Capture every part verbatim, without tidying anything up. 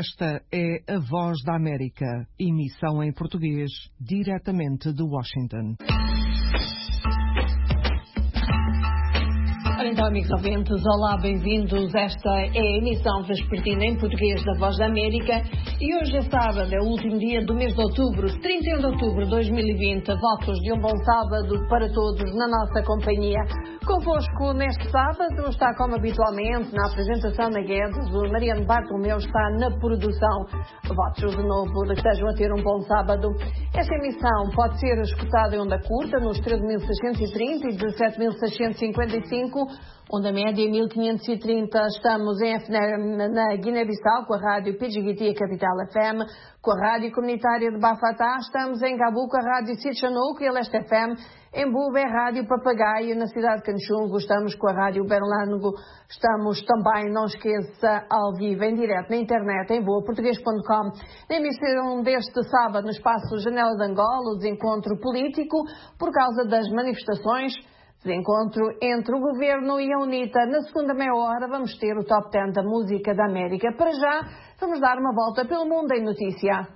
Esta é a Voz da América, emissão em português, diretamente de Washington. Então, amigos ouvintes, olá, bem-vindos. Esta é a emissão vespertina em português da Voz da América e hoje é sábado, é o último dia do mês de outubro, trinta e um de outubro de dois mil e vinte. Votos de um bom sábado para todos na nossa companhia. Convosco neste sábado está, como habitualmente, na apresentação da Guedes, o Mariano Bartolomeu está na produção. Votos de novo de que estejam a ter um bom sábado. Esta emissão pode ser escutada em onda curta nos treze mil seiscentos e trinta e dezassete mil seiscentos e cinquenta e cinco, onda média mil quinhentos e trinta. Estamos em F N M na Guiné-Bissau com a rádio P G G T, a Capital F M, com a rádio comunitária de Bafatá. Estamos em Gabu com a rádio Sitchanuco e a Leste F M. Em Buba é rádio Papagaio, na cidade de Canchungo estamos com a rádio Berlângo. Estamos também, não esqueça, ao vivo, em direto, na internet, em voa português ponto com. Na emissão deste sábado, no espaço Janela de Angola, o desencontro político, por causa das manifestações. Desencontro entre o Governo e a UNITA. Na segunda meia hora vamos ter o Top dez da Música da América. Para já, vamos dar uma volta pelo mundo em notícia.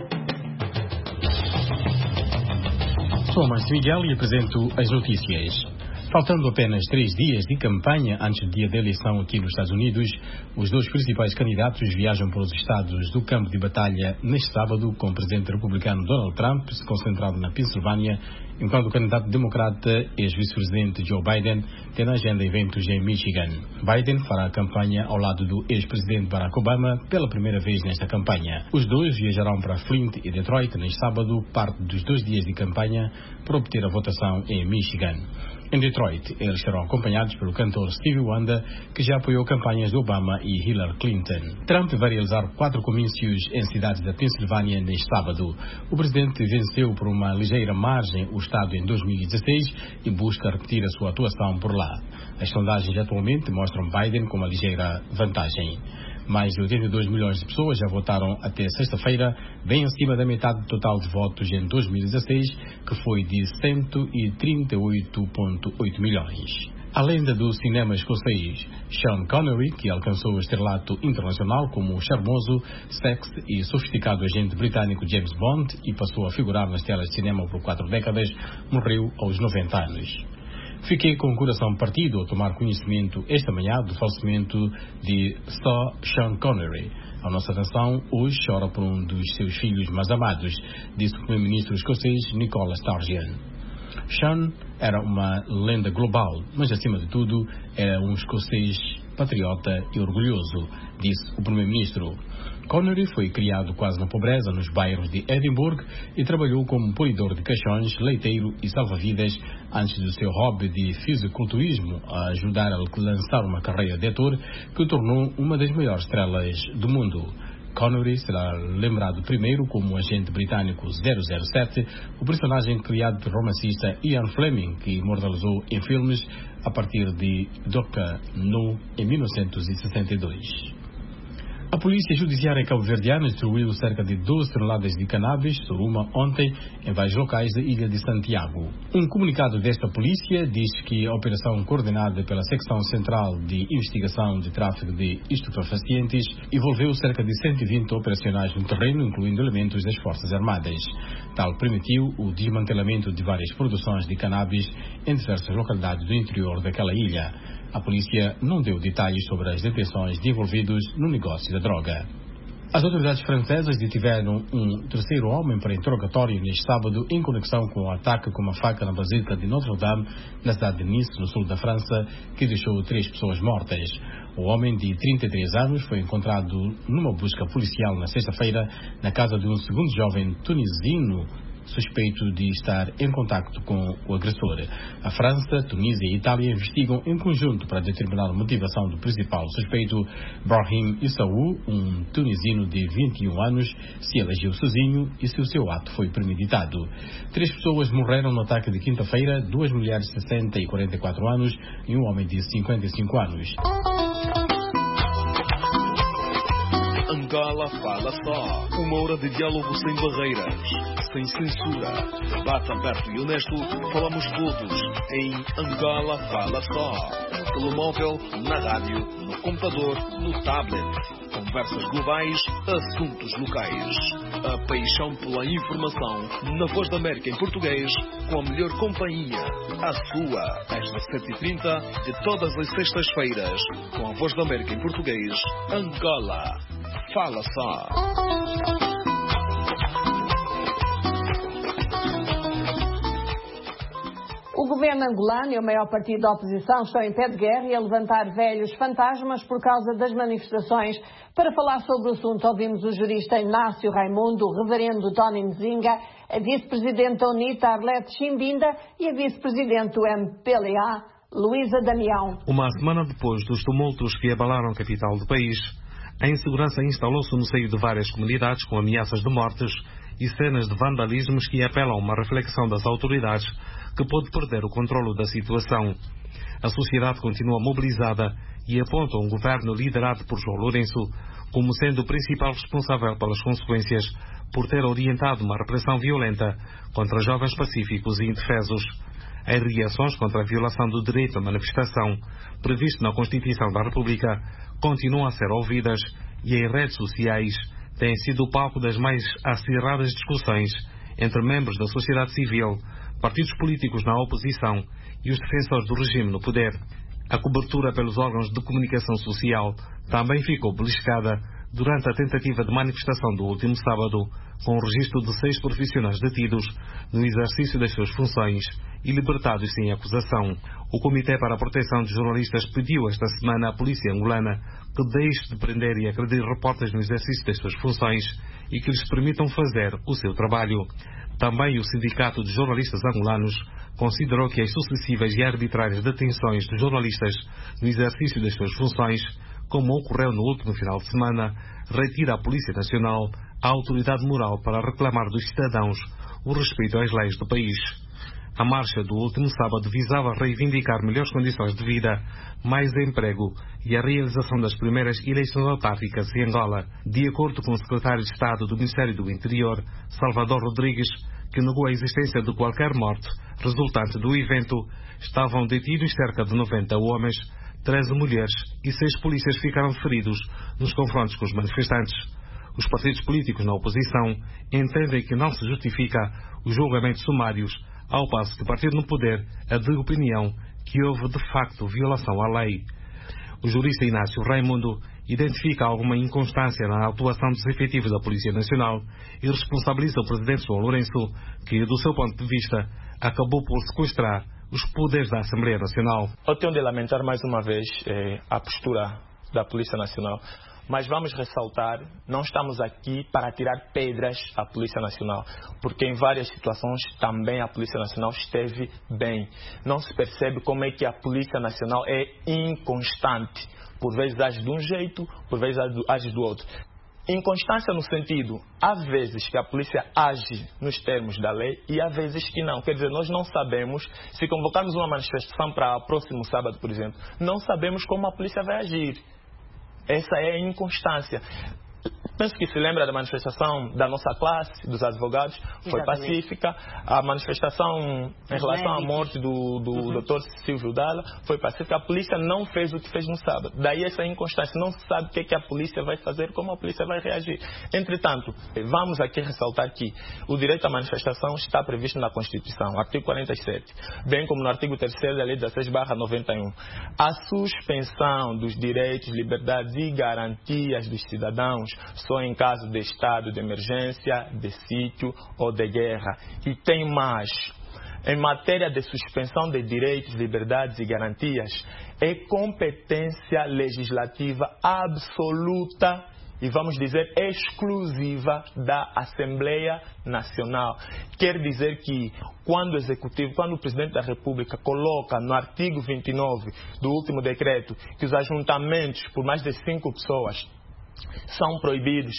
Sou Márcio Miguel e apresento as notícias. Faltando apenas três dias de campanha antes do dia da eleição aqui nos Estados Unidos, os dois principais candidatos viajam para os estados do campo de batalha neste sábado, com o presidente republicano Donald Trump se concentrado na Pensilvânia, enquanto o candidato democrata, ex-vice-presidente Joe Biden, tem na agenda eventos em Michigan. Biden fará a campanha ao lado do ex-presidente Barack Obama pela primeira vez nesta campanha. Os dois viajarão para Flint e Detroit neste sábado, parte dos dois dias de campanha, para obter a votação em Michigan. Em Detroit, eles serão acompanhados pelo cantor Stevie Wonder, que já apoiou campanhas de Obama e Hillary Clinton. Trump vai realizar quatro comícios em cidades da Pensilvânia neste sábado. O presidente venceu por uma ligeira margem o estado em dois mil e dezesseis e busca repetir a sua atuação por lá. As sondagens atualmente mostram Biden com uma ligeira vantagem. Mais de oitenta e dois milhões de pessoas já votaram até sexta-feira, bem acima da metade do total de votos em dois mil e dezesseis, que foi de cento e trinta e oito vírgula oito milhões. A lenda do cinema escocês Sean Connery, que alcançou o estrelato internacional como o charmoso, sexy e sofisticado agente britânico James Bond e passou a figurar nas telas de cinema por quatro décadas, morreu aos noventa anos. Fiquei com o coração partido ao tomar conhecimento esta manhã do falecimento de Sir Sean Connery. A nossa nação hoje chora por um dos seus filhos mais amados, disse o primeiro-ministro escocês Nicola Sturgeon. Sean era uma lenda global, mas acima de tudo era um escocês patriota e orgulhoso, disse o primeiro-ministro. Connery foi criado quase na pobreza nos bairros de Edimburgo e trabalhou como polidor de caixões, leiteiro e salva-vidas antes do seu hobby de fisiculturismo a ajudar a lançar uma carreira de ator que o tornou uma das maiores estrelas do mundo. Connery será lembrado primeiro como o agente britânico zero zero sete, o personagem criado pelo romancista Ian Fleming, que imortalizou em filmes a partir de doutor No em mil novecentos e sessenta e dois. A polícia judiciária cabo-verdiana distribuiu cerca de doze toneladas de cannabis soruma ontem em vários locais da ilha de Santiago. Um comunicado desta polícia diz que a operação coordenada pela Secção Central de Investigação de Tráfico de Estupefacientes envolveu cerca de cento e vinte operacionais no terreno, incluindo elementos das Forças Armadas. Tal permitiu o desmantelamento de várias produções de cannabis em diversas localidades do interior daquela ilha. A polícia não deu detalhes sobre as detenções de envolvidos no negócio da droga. As autoridades francesas detiveram um terceiro homem para interrogatório neste sábado em conexão com o ataque com uma faca na Basílica de Notre-Dame, na cidade de Nice, no sul da França, que deixou três pessoas mortas. O homem de trinta e três anos foi encontrado numa busca policial na sexta-feira na casa de um segundo jovem tunisino suspeito de estar em contacto com o agressor. A França, Tunísia e Itália investigam em conjunto para determinar a motivação do principal suspeito, Brahim Issaou, um tunisino de vinte e um anos, se ele agiu sozinho e se o seu ato foi premeditado. Três pessoas morreram no ataque de quinta-feira, duas mulheres de sessenta e quarenta e quatro anos e um homem de cinquenta e cinco anos. Angola Fala Só. Uma hora de diálogo sem barreiras, sem censura. Debate aberto e honesto. Falamos todos em Angola Fala Só. No telemóvel, na rádio, no computador, no tablet. Conversas globais, assuntos locais. A paixão pela informação na Voz da América em português, com a melhor companhia. A sua, às dezassete e trinta de todas as sextas-feiras, com a Voz da América em português, Angola. Fala só. O governo angolano e o maior partido da oposição estão em pé de guerra e a levantar velhos fantasmas por causa das manifestações. Para falar sobre o assunto, ouvimos o jurista Inácio Raimundo, o reverendo Tony Nzinga, a vice-presidente da UNITA, Arlete Chimbinda, e a vice-presidente do M P L A, Luísa Damião. Uma semana depois dos tumultos que abalaram a capital do país, a insegurança instalou-se no seio de várias comunidades com ameaças de mortes e cenas de vandalismos que apelam a uma reflexão das autoridades que pode perder o controlo da situação. A sociedade continua mobilizada e aponta um governo liderado por João Lourenço como sendo o principal responsável pelas consequências por ter orientado uma repressão violenta contra jovens pacíficos e indefesos. As reações contra a violação do direito à manifestação, previsto na Constituição da República, continuam a ser ouvidas e as redes sociais têm sido o palco das mais acirradas discussões entre membros da sociedade civil, partidos políticos na oposição e os defensores do regime no poder. A cobertura pelos órgãos de comunicação social também ficou beliscada durante a tentativa de manifestação do último sábado, com o registro de seis profissionais detidos no exercício das suas funções e libertados sem acusação. O Comitê para a Proteção de Jornalistas pediu esta semana à polícia angolana que deixe de prender e agredir repórteres no exercício das suas funções e que lhes permitam fazer o seu trabalho. Também o Sindicato de Jornalistas Angolanos considerou que as sucessivas e arbitrárias detenções de jornalistas no exercício das suas funções, como ocorreu no último final de semana, retira à Polícia Nacional a autoridade moral para reclamar dos cidadãos o respeito às leis do país. A marcha do último sábado visava reivindicar melhores condições de vida, mais emprego e a realização das primeiras eleições autárquicas em Angola, de acordo com o secretário de Estado do Ministério do Interior, Salvador Rodrigues, que negou a existência de qualquer morte resultante do evento. Estavam detidos cerca de noventa homens, treze mulheres e seis polícias ficaram feridos nos confrontos com os manifestantes. Os partidos políticos na oposição entendem que não se justifica os julgamentos sumários, ao passo que o partido no poder é de opinião que houve de facto violação à lei. O jurista Inácio Raimundo identifica alguma inconstância na atuação dos efetivos da Polícia Nacional e responsabiliza o presidente João Lourenço, que, do seu ponto de vista, acabou por sequestrar os poderes da Assembleia Nacional. Eu tenho de lamentar mais uma vez eh, a postura da Polícia Nacional. Mas vamos ressaltar, não estamos aqui para tirar pedras à Polícia Nacional, porque em várias situações também a Polícia Nacional esteve bem. Não se percebe como é que a Polícia Nacional é inconstante. Por vezes age de um jeito, por vezes age do outro. Inconstância no sentido, há vezes que a polícia age nos termos da lei e há vezes que não. Quer dizer, nós não sabemos, se convocarmos uma manifestação para o próximo sábado, por exemplo, não sabemos como a polícia vai agir. Essa é a inconstância. Penso que se lembra da manifestação da nossa classe, dos advogados, foi Exatamente. Pacífica. A manifestação em relação à morte do, do uhum. doutor Silvio Dalla foi pacífica. A polícia não fez o que fez no sábado. Daí essa inconstância. Não se sabe o que, é que a polícia vai fazer, como a polícia vai reagir. Entretanto, vamos aqui ressaltar que o direito à manifestação está previsto na Constituição, artigo quarenta e sete, bem como no artigo terceiro da Lei dezesseis barra noventa e um. A suspensão dos direitos, liberdades e garantias dos cidadãos só em caso de estado de emergência, de sítio ou de guerra. E tem mais. Em matéria de suspensão de direitos, liberdades e garantias, é competência legislativa absoluta e, vamos dizer, exclusiva da Assembleia Nacional. Quer dizer que quando o Executivo, quando o Presidente da República coloca no artigo vinte e nove do último decreto que os ajuntamentos por mais de cinco pessoas são proibidos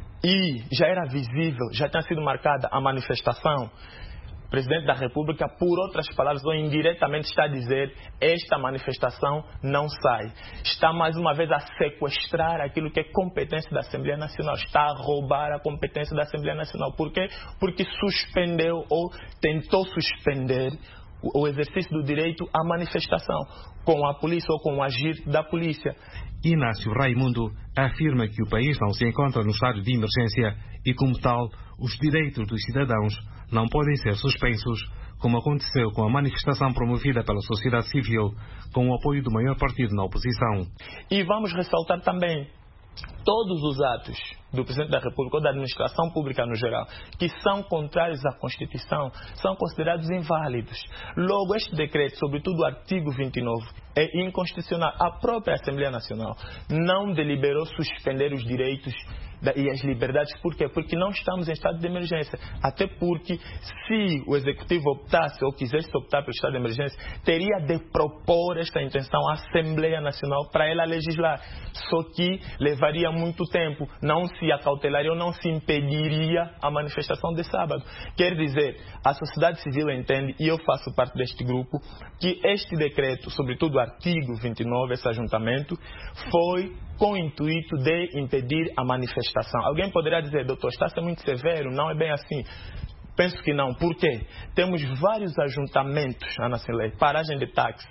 e já era visível, já tinha sido marcada a manifestação, o Presidente da República, por outras palavras, ou indiretamente está a dizer: esta manifestação não sai. Está mais uma vez a sequestrar aquilo que é competência da Assembleia Nacional. Está a roubar a competência da Assembleia Nacional. Por quê? Porque suspendeu ou tentou suspender o exercício do direito à manifestação, com a polícia ou com o agir da polícia. Inácio Raimundo afirma que o país não se encontra no estado de emergência e, como tal, os direitos dos cidadãos não podem ser suspensos, como aconteceu com a manifestação promovida pela sociedade civil, com o apoio do maior partido na oposição. E vamos ressaltar também todos os atos do Presidente da República ou da administração pública no geral, que são contrários à Constituição, são considerados inválidos. Logo, este decreto, sobretudo o artigo vinte e nove, é inconstitucional. A própria Assembleia Nacional não deliberou suspender os direitos e as liberdades. Por quê? Porque não estamos em estado de emergência. Até porque, se o Executivo optasse ou quisesse optar pelo estado de emergência, teria de propor esta intenção à Assembleia Nacional para ela legislar. Só que levaria muito tempo, não se acautelaria ou não se impediria a manifestação de sábado. Quer dizer, a sociedade civil entende, e eu faço parte deste grupo, que este decreto, sobretudo o artigo vinte e nove, esse ajuntamento, foi com o intuito de impedir a manifestação. Alguém poderá dizer, doutor, está sendo muito severo, não é bem assim. Penso que não. Por quê? Temos vários ajuntamentos na nossa lei, paragem de táxi,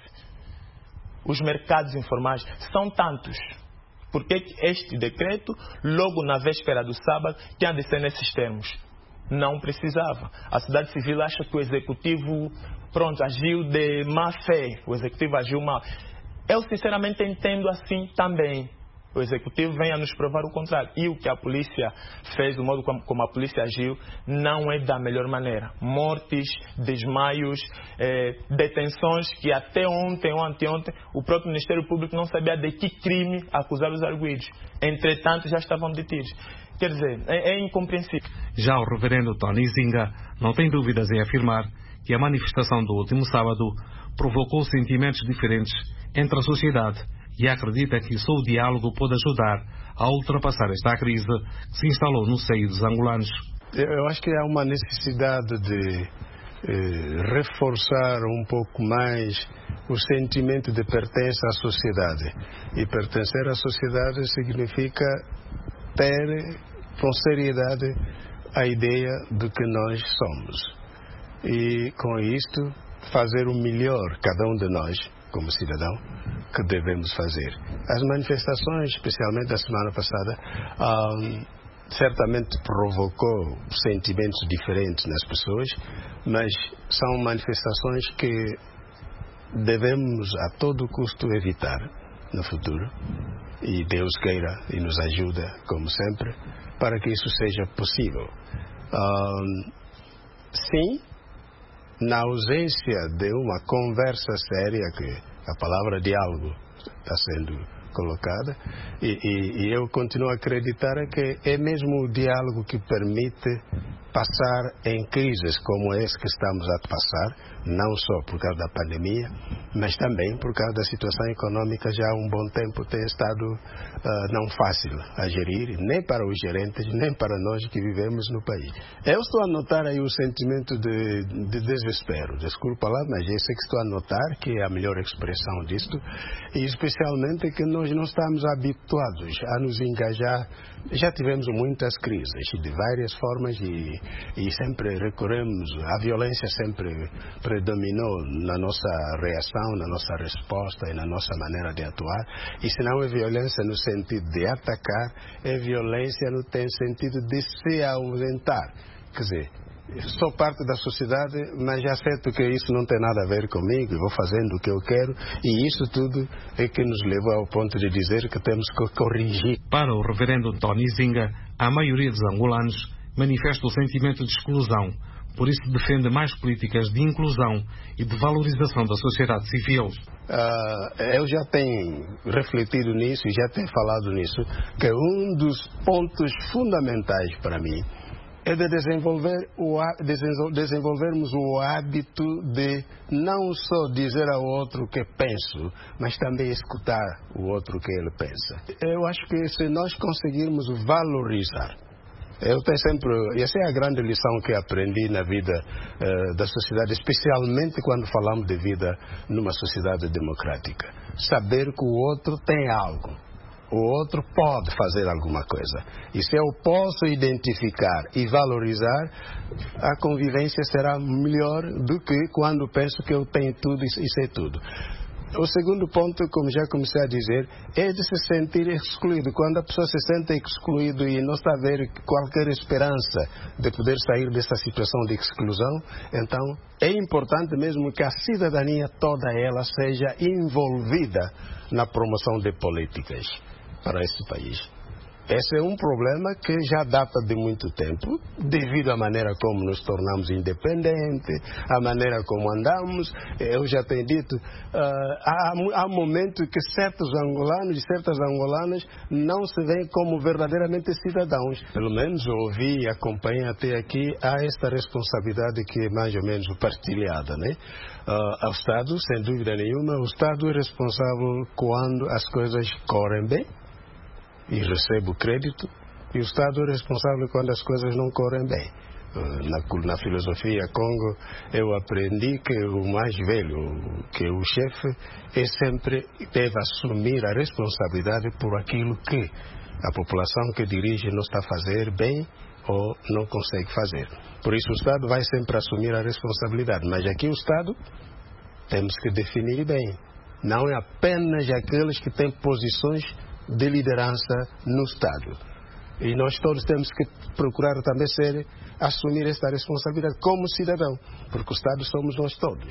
os mercados informais, são tantos. Por que este decreto, logo na véspera do sábado, tinha de ser nesses termos? Não precisava. A sociedade civil acha que o Executivo, pronto, agiu de má fé. O Executivo agiu mal. Eu, sinceramente, entendo assim também. O Executivo vem a nos provar o contrário. E o que a polícia fez, o modo como, como a polícia agiu, não é da melhor maneira. Mortes, desmaios, eh, detenções que até ontem ou anteontem o próprio Ministério Público não sabia de que crime acusar os arguidos. Entretanto, já estavam detidos. Quer dizer, é, é incompreensível. Já o reverendo Tony Zinga não tem dúvidas em afirmar que a manifestação do último sábado provocou sentimentos diferentes entre a sociedade e acredita que só o diálogo pode ajudar a ultrapassar esta crise que se instalou no seio dos angolanos. Eu acho que há uma necessidade de eh, reforçar um pouco mais o sentimento de pertença à sociedade. E pertencer à sociedade significa ter com seriedade a ideia de que nós somos. E com isto fazer o melhor, cada um de nós, como cidadão, que devemos fazer. As manifestações, especialmente da semana passada, um, certamente provocou sentimentos diferentes nas pessoas, mas são manifestações que devemos a todo custo evitar no futuro. E Deus queira e nos ajuda, como sempre, para que isso seja possível. Um, sim, na ausência de uma conversa séria, que a palavra diálogo está sendo colocada, e, e, e eu continuo a acreditar que é mesmo o diálogo que permite passar em crises como esse que estamos a passar, não só por causa da pandemia, mas também por causa da situação econômica já há um bom tempo tem estado uh, não fácil a gerir, nem para os gerentes, nem para nós que vivemos no país. Eu estou a notar aí o sentimento de, de desespero, desculpa lá, mas esse é que estou a notar, que é a melhor expressão disto, e especialmente que nós não estamos habituados a nos engajar. Já tivemos muitas crises, de várias formas, e, e sempre recorremos, a violência sempre predominou na nossa reação, na nossa resposta e na nossa maneira de atuar. E se não é violência no sentido de atacar, é violência no sentido de se ausentar. Quer dizer, sou parte da sociedade, mas já aceito que isso não tem nada a ver comigo, vou fazendo o que eu quero, e isso tudo é que nos levou ao ponto de dizer que temos que corrigir. Para o reverendo Tony Zinga, a maioria dos angolanos manifesta o sentimento de exclusão, por isso defende mais políticas de inclusão e de valorização da sociedade civil. Uh, eu já tenho refletido nisso e já tenho falado nisso, que um dos pontos fundamentais para mim é de desenvolver o, desenvolvermos o hábito de não só dizer ao outro o que penso, mas também escutar o outro o que ele pensa. Eu acho que se nós conseguirmos valorizar, eu tenho sempre, essa é a grande lição que aprendi na vida uh, da sociedade, especialmente quando falamos de vida numa sociedade democrática. Saber que o outro tem algo o outro pode fazer alguma coisa. E se eu posso identificar e valorizar, a convivência será melhor do que quando penso que eu tenho tudo e sei tudo. O segundo ponto, como já comecei a dizer, é de se sentir excluído. Quando a pessoa se sente excluído e não está a ver qualquer esperança de poder sair dessa situação de exclusão, então é importante mesmo que a cidadania toda ela seja envolvida na promoção de políticas para esse país. Esse é um problema que já data de muito tempo, devido à maneira como nos tornamos independentes, à maneira como andamos. Eu já tenho dito, uh, há, há momentos que certos angolanos e certas angolanas não se veem como verdadeiramente cidadãos. Pelo menos eu ouvi e acompanhei até aqui, há esta responsabilidade que é mais ou menos partilhada, né? Uh, ao Estado, sem dúvida nenhuma, o Estado é responsável quando as coisas correm bem e recebe o crédito, e o Estado é responsável quando as coisas não correm bem. Na, na filosofia Congo, eu aprendi que o mais velho, que o chefe, é sempre deve assumir a responsabilidade por aquilo que a população que dirige não está a fazer bem ou não consegue fazer. Por isso o Estado vai sempre assumir a responsabilidade, mas aqui o Estado temos que definir bem. Não é apenas aqueles que têm posições de liderança no Estado. E nós todos temos que procurar também ser, assumir esta responsabilidade como cidadão, porque o Estado somos nós todos.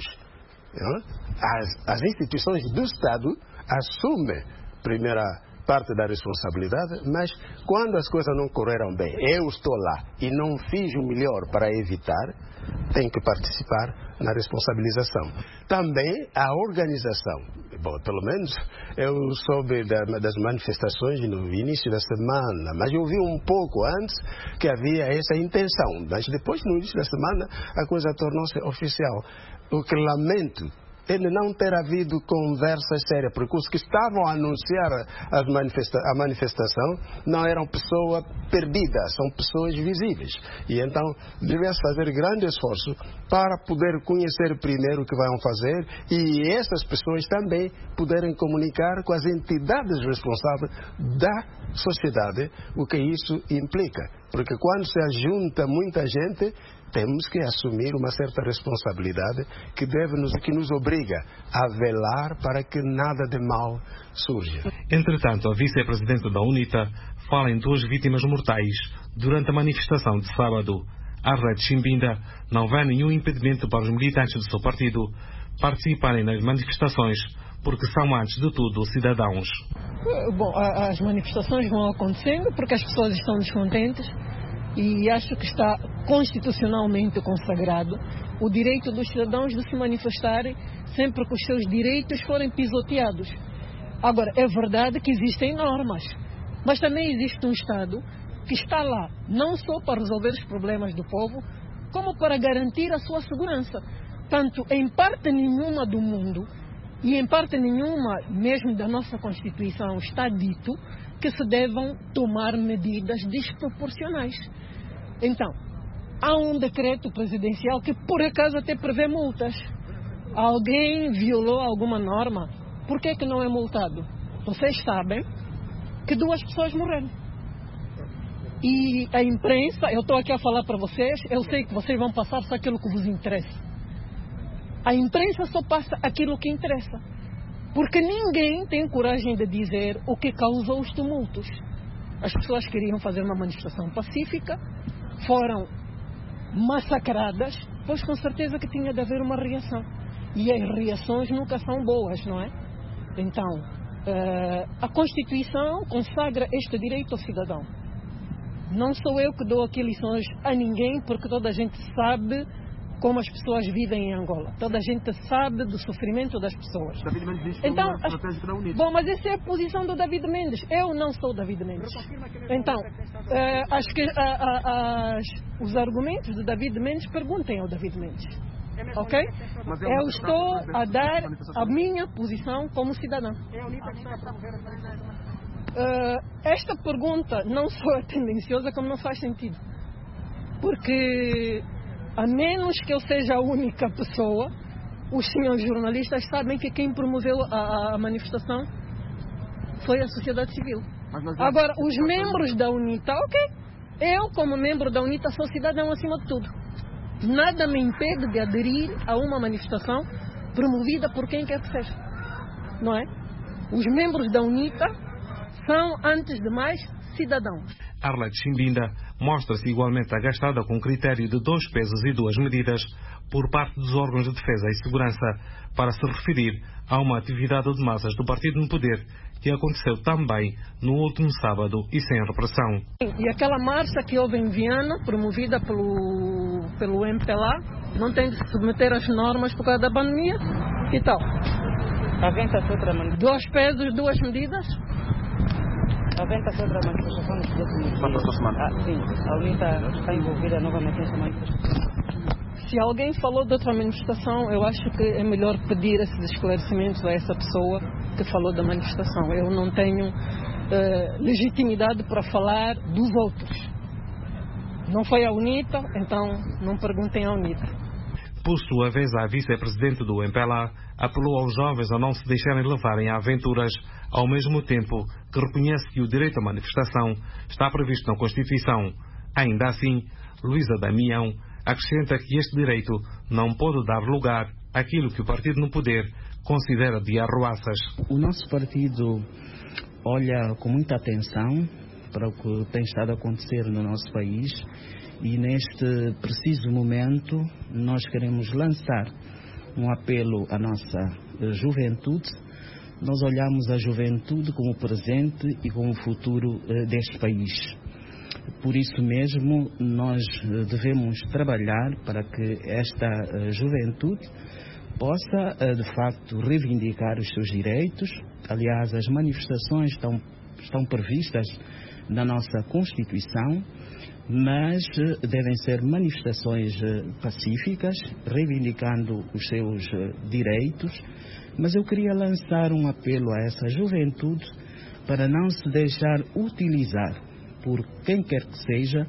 As, as instituições do Estado assumem a primeira parte da responsabilidade, mas quando as coisas não correram bem, eu estou lá e não fiz o melhor para evitar, tenho que participar na responsabilização. Também a organização. Bom, pelo menos eu soube da, das manifestações no início da semana, mas eu vi um pouco antes que havia essa intenção, mas depois, no início da semana, a coisa tornou-se oficial. O que lamento é de não ter havido conversa séria, porque os que estavam a anunciar a, manifesta a manifestação não eram pessoas perdidas, são pessoas visíveis. E então devia-se fazer grande esforço para poder conhecer primeiro o que vão fazer e essas pessoas também poderem comunicar com as entidades responsáveis da sociedade o que isso implica. Porque quando se ajunta muita gente, temos que assumir uma certa responsabilidade que, deve nos, que nos obriga a velar para que nada de mal surja. Entretanto, a vice-presidente da UNITA fala em duas vítimas mortais durante a manifestação de sábado. Arlete Chimbinda não vê nenhum impedimento para os militantes do seu partido participarem nas manifestações, porque são, antes de tudo, cidadãos. Bom, as manifestações vão acontecendo porque as pessoas estão descontentes. E acho que está constitucionalmente consagrado o direito dos cidadãos de se manifestarem sempre que os seus direitos forem pisoteados. Agora, é verdade que existem normas, mas também existe um Estado que está lá, não só para resolver os problemas do povo, como para garantir a sua segurança. Tanto em parte nenhuma do mundo, e em parte nenhuma mesmo da nossa Constituição, está dito que se devam tomar medidas desproporcionais. Então, há um decreto presidencial que por acaso até prevê multas. Alguém violou alguma norma, por que que não é multado? Vocês sabem que duas pessoas morreram. E a imprensa, eu estou aqui a falar para vocês, eu sei que vocês vão passar só aquilo que vos interessa. A imprensa só passa aquilo que interessa. Porque ninguém tem coragem de dizer o que causou os tumultos. As pessoas queriam fazer uma manifestação pacífica, foram massacradas, pois com certeza que tinha de haver uma reação. E as reações nunca são boas, não é? Então, uh, a Constituição consagra este direito ao cidadão. Não sou eu que dou aqui lições a ninguém, porque toda a gente sabe como as pessoas vivem em Angola. Toda a gente sabe do sofrimento das pessoas. David Mendes diz que então, é uma estratégia da UNITA. Bom, mas essa é a posição do David Mendes. Eu não sou David Mendes. Então, uh, acho que uh, uh, uh, os argumentos do David Mendes, perguntem ao David Mendes. Ok? Eu estou a dar a minha posição como cidadão. Uh, esta pergunta não só é tendenciosa, como não faz sentido. Porque a menos que eu seja a única pessoa, os senhores jornalistas sabem que quem promoveu a, a manifestação foi a sociedade civil. Agora, os membros da UNITA, ok. Eu, como membro da UNITA, sou cidadão acima de tudo. Nada me impede de aderir a uma manifestação promovida por quem quer que seja. Não é? Os membros da UNITA são, antes de mais, cidadãos. Arlete Chimbinda mostra-se igualmente agastada com o critério de dois pesos e duas medidas por parte dos órgãos de defesa e segurança para se referir a uma atividade de massas do partido no poder que aconteceu também no último sábado e sem repressão. E aquela marcha que houve em Viana, promovida pelo, pelo M P L A, não tem de se submeter às normas por causa da pandemia? Que tal? Alguém está outra manifestação? Dois pesos, duas medidas? Alguém está outra manifestação nos próximos dias? Ah, sim. A UNITA está envolvida novamente nessa manifestação. Se alguém falou de outra manifestação, eu acho que é melhor pedir esses esclarecimentos a essa pessoa que falou da manifestação. Eu não tenho uh, legitimidade para falar dos outros. Não foi a UNITA, então não perguntem à UNITA. Por sua vez, a vice-presidente do M P L A apelou aos jovens a não se deixarem levarem a aventuras, ao mesmo tempo que reconhece que o direito à manifestação está previsto na Constituição. Ainda assim, Luísa Damião acrescenta que este direito não pode dar lugar àquilo que o partido no poder considera de arruaças. O nosso partido olha com muita atenção para o que tem estado a acontecer no nosso país e neste preciso momento nós queremos lançar um apelo à nossa juventude. Nós olhamos a juventude como presente e como futuro deste país. Por isso mesmo, nós devemos trabalhar para que esta juventude possa, de facto, reivindicar os seus direitos. Aliás, as manifestações estão, estão previstas na nossa Constituição, mas devem ser manifestações pacíficas, reivindicando os seus direitos. Mas eu queria lançar um apelo a essa juventude para não se deixar utilizar por quem quer que seja,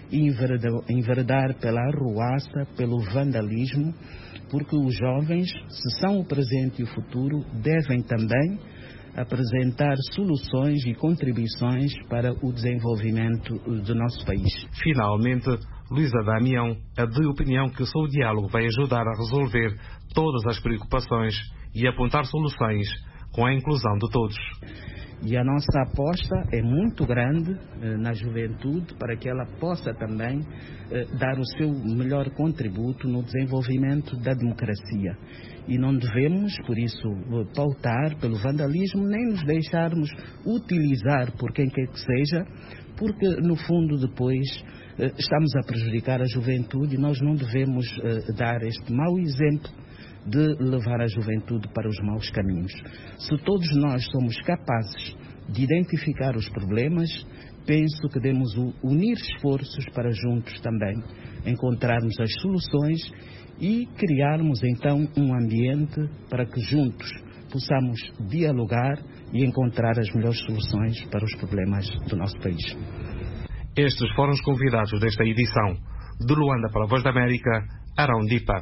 enveredar pela arruaça, pelo vandalismo, porque os jovens, se são o presente e o futuro, devem também apresentar soluções e contribuições para o desenvolvimento do nosso país. Finalmente, Luísa Damião é de opinião que só o diálogo vai ajudar a resolver todas as preocupações e apontar soluções com a inclusão de todos. E a nossa aposta é muito grande eh, na juventude para que ela possa também eh, dar o seu melhor contributo no desenvolvimento da democracia. E não devemos, por isso, pautar pelo vandalismo, nem nos deixarmos utilizar por quem quer que seja, porque, no fundo, depois eh, estamos a prejudicar a juventude e nós não devemos eh, dar este mau exemplo de levar a juventude para os maus caminhos. Se todos nós somos capazes de identificar os problemas, penso que devemos unir esforços para juntos também encontrarmos as soluções e criarmos então um ambiente para que juntos possamos dialogar e encontrar as melhores soluções para os problemas do nosso país. Estes foram os convidados desta edição. De Luanda para a Voz da América, Arão Dipa.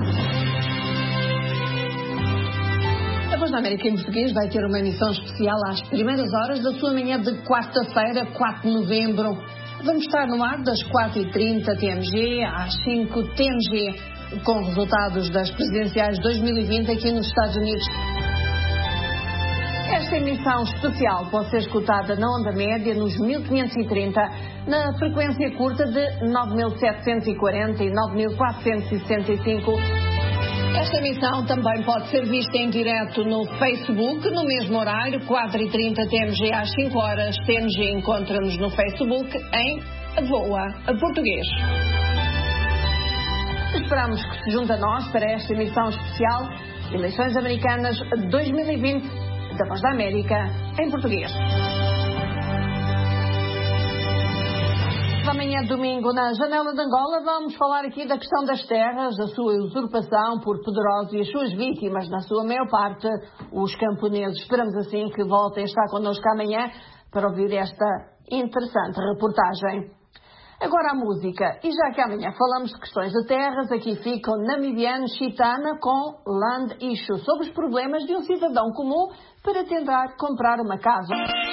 A Voz da América em português vai ter uma emissão especial às primeiras horas da sua manhã de quarta-feira, quatro de novembro. Vamos estar no ar das quatro e trinta T M G às cinco T M G, com resultados das presidenciais dois mil e vinte aqui nos Estados Unidos. Esta emissão especial pode ser escutada na onda média nos mil quinhentos e trinta, na frequência curta de nove mil setecentos e quarenta e nove mil quatrocentos e sessenta e cinco. Esta emissão também pode ser vista em direto no Facebook, no mesmo horário, quatro e trinta T M G às cinco horas. T M G encontra-nos no Facebook em Voa a Português. Esperamos que se junte a nós para esta emissão especial Eleições Americanas dois mil e vinte da Voz da América em português. Amanhã, domingo, na Janela de Angola, vamos falar aqui da questão das terras, da sua usurpação por poderosos e as suas vítimas, na sua maior parte, os camponeses. Esperamos assim que voltem a estar connosco amanhã para ouvir esta interessante reportagem. Agora a música. E já que amanhã falamos de questões de terras, aqui fica o namibiano Chitana com Land Issue, sobre os problemas de um cidadão comum para tentar comprar uma casa.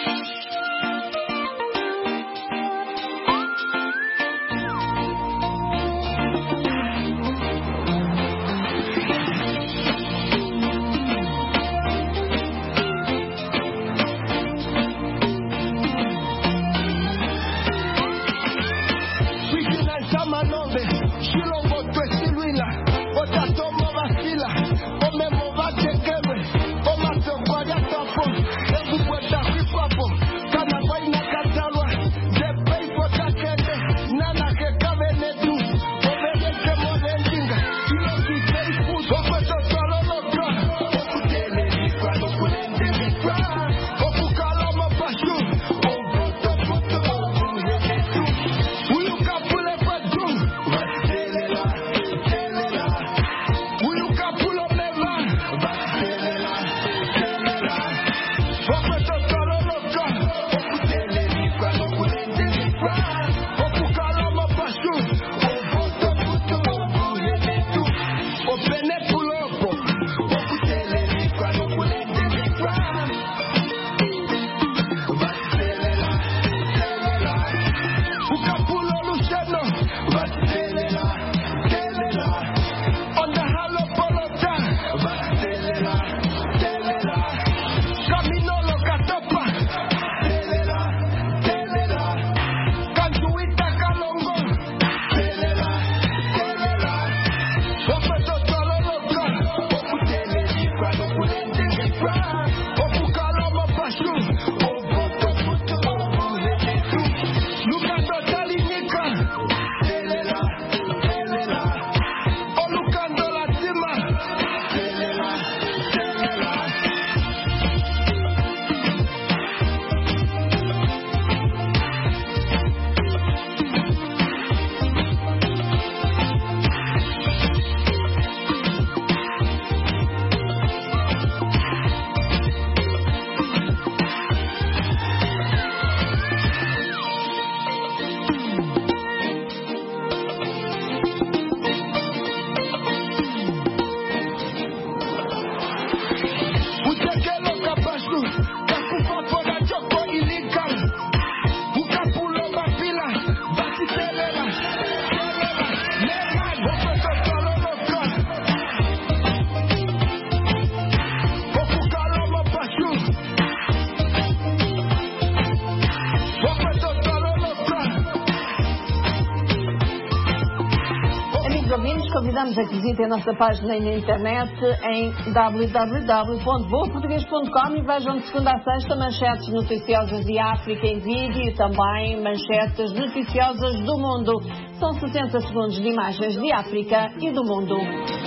Convidamos a que visitem a nossa página na internet em w w w ponto boa português ponto com e vejam de segunda a sexta manchetes noticiosas de África em vídeo e também manchetes noticiosas do mundo. São sessenta segundos de imagens de África e do mundo.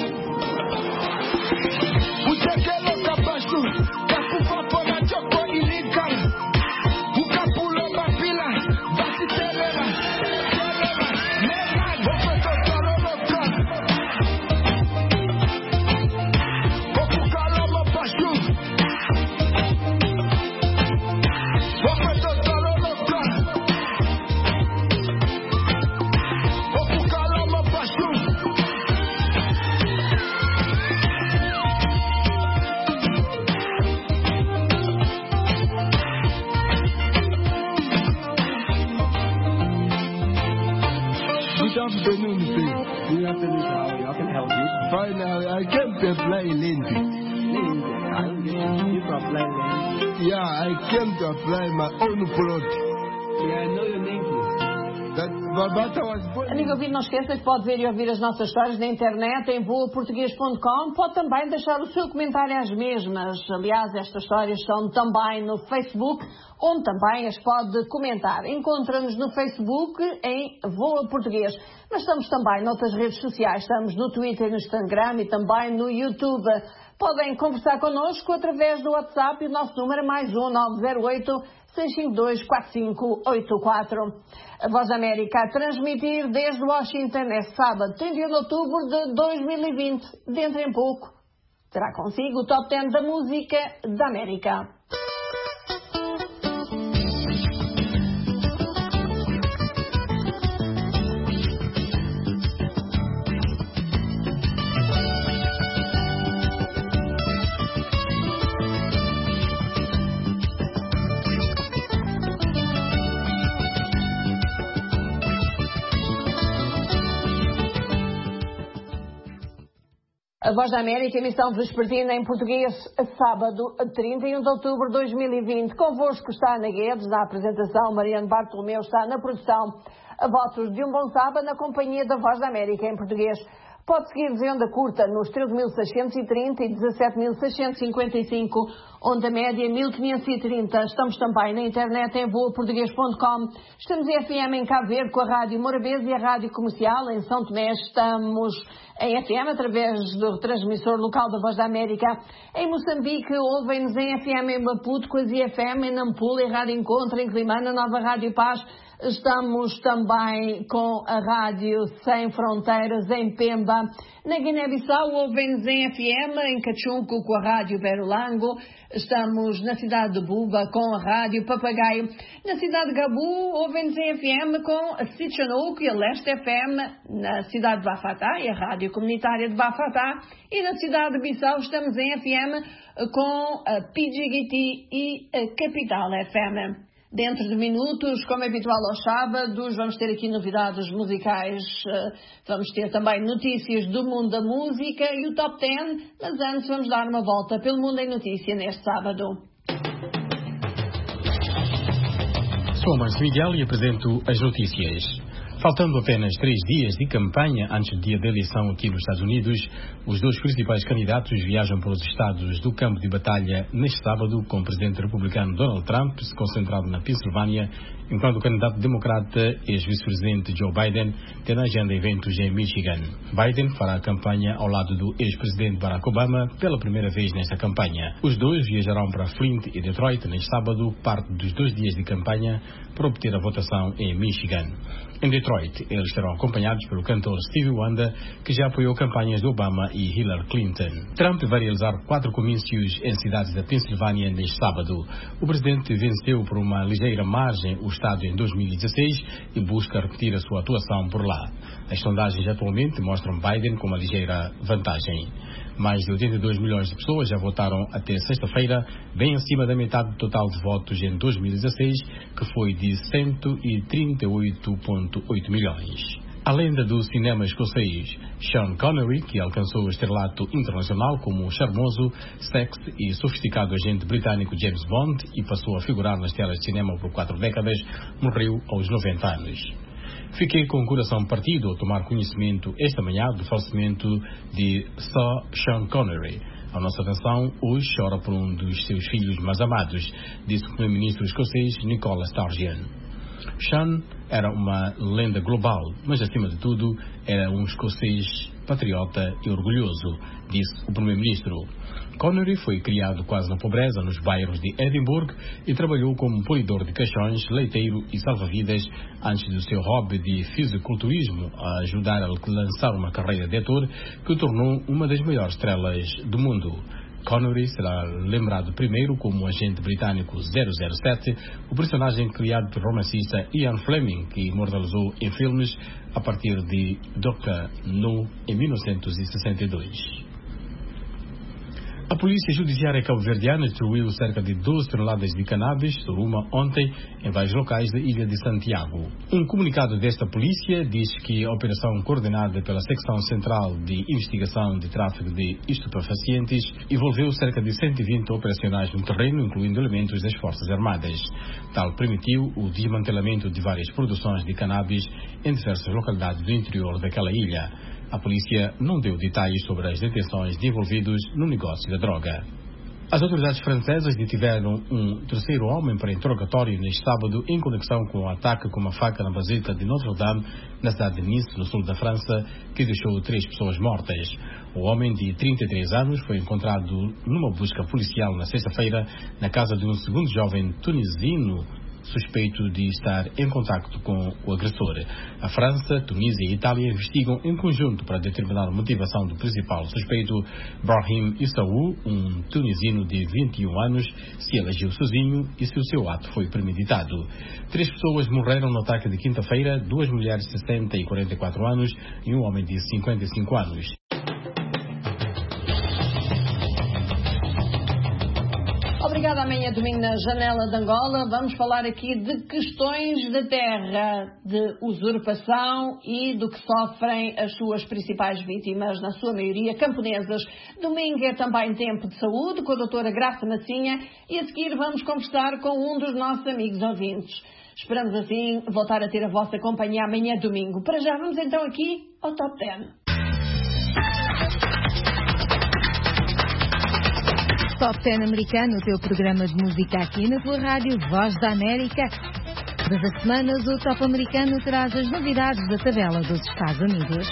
Finally, I came to apply Lindy. Yeah, I came to apply my own plot. Yeah, I know your name. That, but, but I was born... Amigo ouvinte, não esqueça que pode ver e ouvir as nossas histórias na internet em voa português ponto com. Pode também deixar o seu comentário às mesmas. Aliás, estas histórias estão também no Facebook, onde também as pode comentar. Encontra-nos no Facebook em Voa Português. Mas estamos também noutras redes sociais. Estamos no Twitter, no Instagram e também no YouTube. Podem conversar connosco através do WhatsApp e o nosso número é mais um nove zero oito, seis cinco dois, quatro cinco oito quatro. A Voz da América a transmitir desde Washington é sábado, trinta e um de outubro de dois mil e vinte. Dentro em pouco terá consigo o Top dez da música da América. A Voz da América, emissão vespertina em português, sábado, trinta e um de outubro de dois mil e vinte. Convosco está Ana Guedes, na apresentação, Mariano Bartolomeu está na produção. A votos de um bom sábado na companhia da Voz da América em português. Pode seguir-nos em onda curta nos treze mil seiscentos e trinta e dezassete mil seiscentos e cinquenta e cinco, onda média mil quinhentos e trinta. Estamos também na internet em voa português ponto com. Estamos em F M em Cabo Verde com a Rádio Morabeza e a Rádio Comercial em São Tomé. Estamos em F M através do transmissor local da Voz da América. Em Moçambique ouvem-nos em F M em Maputo, com a Z F M em Nampula, em Rádio Encontro, em Climana, Nova Rádio Paz. Estamos também com a Rádio Sem Fronteiras em Pemba. Na Guiné-Bissau ouvem-nos em F M, em Cachunco com a Rádio Berolango. Estamos na cidade de Buba com a Rádio Papagaio. Na cidade de Gabu ouvem-nos em F M com a Sitchanouk e a Leste F M. Na cidade de Bafatá e a Rádio Comunitária de Bafatá. E na cidade de Bissau estamos em F M com a P G G T e a Capital F M. Dentro de minutos, como é habitual aos sábados, vamos ter aqui novidades musicais, vamos ter também notícias do mundo da música e o Top dez, mas antes vamos dar uma volta pelo mundo em notícia neste sábado. Sou Márcio Miguel e apresento as notícias. Faltando apenas três dias de campanha antes do dia da eleição aqui nos Estados Unidos, os dois principais candidatos viajam para os estados do campo de batalha neste sábado, com o presidente republicano Donald Trump se concentrado na Pensilvânia, enquanto o candidato democrata, ex-vice-presidente Joe Biden, tem na agenda eventos em Michigan. Biden fará a campanha ao lado do ex-presidente Barack Obama pela primeira vez nesta campanha. Os dois viajarão para Flint e Detroit neste sábado, parte dos dois dias de campanha, para obter a votação em Michigan. Em Detroit, eles estarão acompanhados pelo cantor Stevie Wonder, que já apoiou campanhas de Obama e Hillary Clinton. Trump vai realizar quatro comícios em cidades da Pensilvânia neste sábado. O presidente venceu por uma ligeira margem o estado em dois mil e dezesseis e busca repetir a sua atuação por lá. As sondagens atualmente mostram Biden com uma ligeira vantagem. Mais de oitenta e dois milhões de pessoas já votaram até sexta-feira, bem acima da metade do total de votos em dois mil e dezesseis, que foi de cento e trinta e oito vírgula oito milhões. A lenda do cinema escocês Sean Connery, que alcançou o estrelato internacional como o charmoso, sexy e sofisticado agente britânico James Bond e passou a figurar nas telas de cinema por quatro décadas, morreu aos noventa anos. Fiquei com o coração partido ao tomar conhecimento esta manhã do falecimento de Sir Sean Connery. A nossa atenção hoje chora por um dos seus filhos mais amados, disse o primeiro-ministro escocês Nicola Sturgeon. Sean era uma lenda global, mas acima de tudo era um escocês patriota e orgulhoso, disse o primeiro-ministro. Connery foi criado quase na pobreza nos bairros de Edimburgo e trabalhou como polidor de caixões, leiteiro e salva-vidas antes do seu hobby de fisiculturismo a ajudar a lançar uma carreira de ator que o tornou uma das maiores estrelas do mundo. Connery será lembrado primeiro como o agente britânico zero zero sete, o personagem criado pelo romancista Ian Fleming, que imortalizou em filmes a partir de doutor No em mil novecentos e sessenta e dois. A Polícia Judiciária cabo-verdiana destruiu cerca de doze toneladas de cannabis suruma ontem em vários locais da ilha de Santiago. Um comunicado desta polícia diz que a operação coordenada pela Secção Central de Investigação de Tráfico de Estupefacientes envolveu cerca de cento e vinte operacionais no terreno, incluindo elementos das Forças Armadas. Tal permitiu o desmantelamento de várias produções de cannabis em diversas localidades do interior daquela ilha. A polícia não deu detalhes sobre as detenções de envolvidos no negócio da droga. As autoridades francesas detiveram um terceiro homem para interrogatório neste sábado em conexão com o ataque com uma faca na Basílica de Notre-Dame, na cidade de Nice, no sul da França, que deixou três pessoas mortas. O homem de trinta e três anos foi encontrado numa busca policial na sexta-feira na casa de um segundo jovem tunisino suspeito de estar em contacto com o agressor. A França, Tunísia e Itália investigam em conjunto para determinar a motivação do principal suspeito, Brahim Issaou, um tunisino de vinte e um anos, se ele agiu sozinho e se o seu ato foi premeditado. Três pessoas morreram no ataque de quinta-feira, duas mulheres de sessenta e quarenta e quatro anos e um homem de cinquenta e cinco anos. Obrigada, amanhã domingo na Janela de Angola. Vamos falar aqui de questões de terra, de usurpação e do que sofrem as suas principais vítimas, na sua maioria camponesas. Domingo é também tempo de saúde com a doutora Graça Massinha e a seguir vamos conversar com um dos nossos amigos ouvintes. Esperamos assim voltar a ter a vossa companhia amanhã domingo. Para já vamos então aqui ao Top dez. Top dez americano, o teu programa de música aqui na tua rádio Voz da América. Todas as semanas o Top americano traz as novidades da tabela dos Estados Unidos.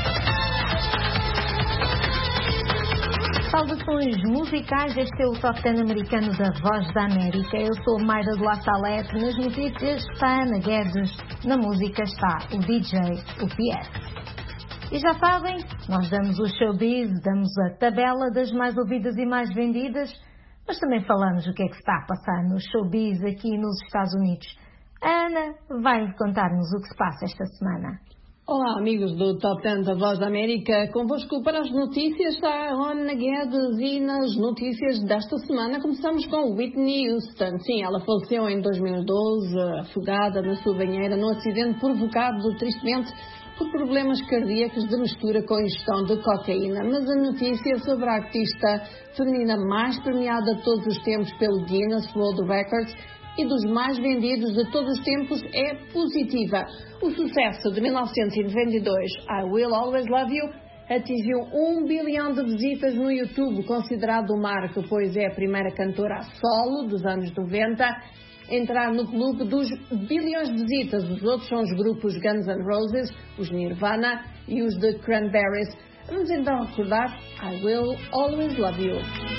Saudações musicais, este é o Top dez americano da Voz da América. Eu sou Mayra de La Salete, nas notícias está Ana Guedes, na música está o D J, o P S. E já sabem, nós damos o showbiz, damos a tabela das mais ouvidas e mais vendidas, mas também falamos o que é que se está a passar no showbiz aqui nos Estados Unidos. A Ana vai contar-nos o que se passa esta semana. Olá amigos do Top dez da Voz da América, convosco para as notícias está a Ana Guedes e nas notícias desta semana começamos com Whitney Houston. Sim, ela faleceu em dois mil e doze, afogada na sua banheira num acidente provocado tristemente por problemas cardíacos de mistura com ingestão de cocaína. Mas a notícia sobre a artista feminina mais premiada de todos os tempos pelo Guinness World Records e dos mais vendidos de todos os tempos é positiva. O sucesso de mil novecentos e noventa e dois, I Will Always Love You, atingiu um bilhão de visitas no YouTube, considerado um marco, pois é a primeira cantora a solo dos anos noventa entrar no clube dos bilhões de visitas. Os outros são os grupos Guns N' Roses, os Nirvana e os The Cranberries. Vamos então recordar I Will Always Love You.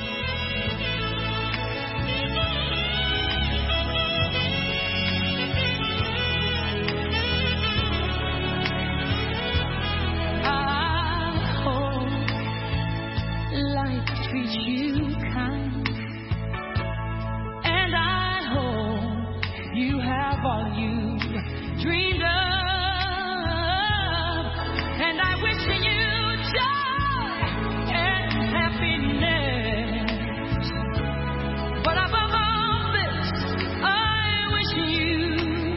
All you dreamed of, and I wish you joy and happiness. But above all this, I wish you